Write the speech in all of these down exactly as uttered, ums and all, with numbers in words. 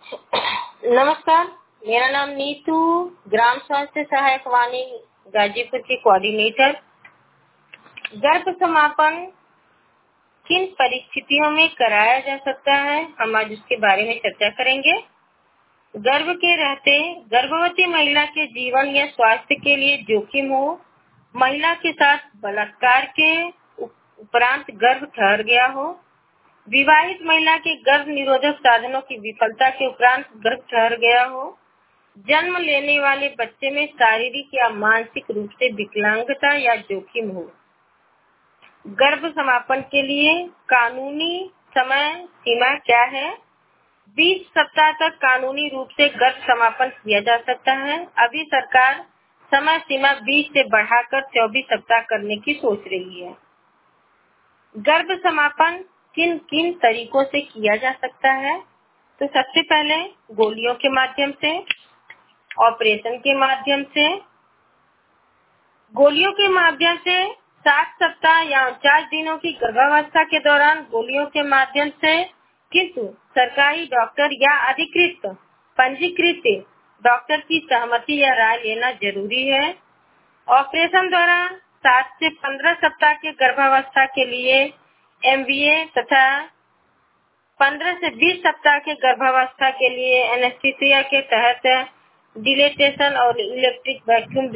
नमस्कार, मेरा नाम नीतू, ग्राम स्वास्थ्य सहायक वाणी गाजीपुर की कोऑर्डिनेटर। गर्भ समापन किन परिस्थितियों में कराया जा सकता है, हम आज उसके बारे में चर्चा करेंगे। गर्भ के रहते गर्भवती महिला के जीवन या स्वास्थ्य के लिए जोखिम हो, महिला के साथ बलात्कार के उपरांत गर्भ ठहर गया हो, विवाहित महिला के गर्भ निरोधक साधनों की विफलता के उपरांत गर्भ ठहर गया हो, जन्म लेने वाले बच्चे में शारीरिक या मानसिक रूप से विकलांगता या जोखिम हो। गर्भ समापन के लिए कानूनी समय सीमा क्या है? बीस सप्ताह तक कानूनी रूप से गर्भ समापन किया जा सकता है। अभी सरकार समय सीमा बीस से बढ़ाकर चौबीस सप्ताह करने की सोच रही है। गर्भ समापन किन किन तरीकों से किया जा सकता है? तो सबसे पहले गोलियों के माध्यम से, ऑपरेशन के माध्यम से। गोलियों के माध्यम से सात सप्ताह या उनचास दिनों की गर्भावस्था के दौरान गोलियों के माध्यम से, किंतु सरकारी डॉक्टर या अधिकृत पंजीकृत डॉक्टर की सहमति या राय लेना जरूरी है। ऑपरेशन द्वारा सात से पंद्रह सप्ताह के गर्भावस्था के लिए एमवीए तथा पंद्रह से बीस सप्ताह के गर्भावस्था के लिए एनेस्थीसिया के तहत डिलेटेशन और इलेक्ट्रिक वैक्यूम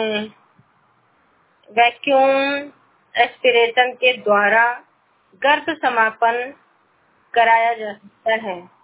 वैक्यूम एस्पिरेशन के द्वारा गर्भ समापन कराया जा सकता है।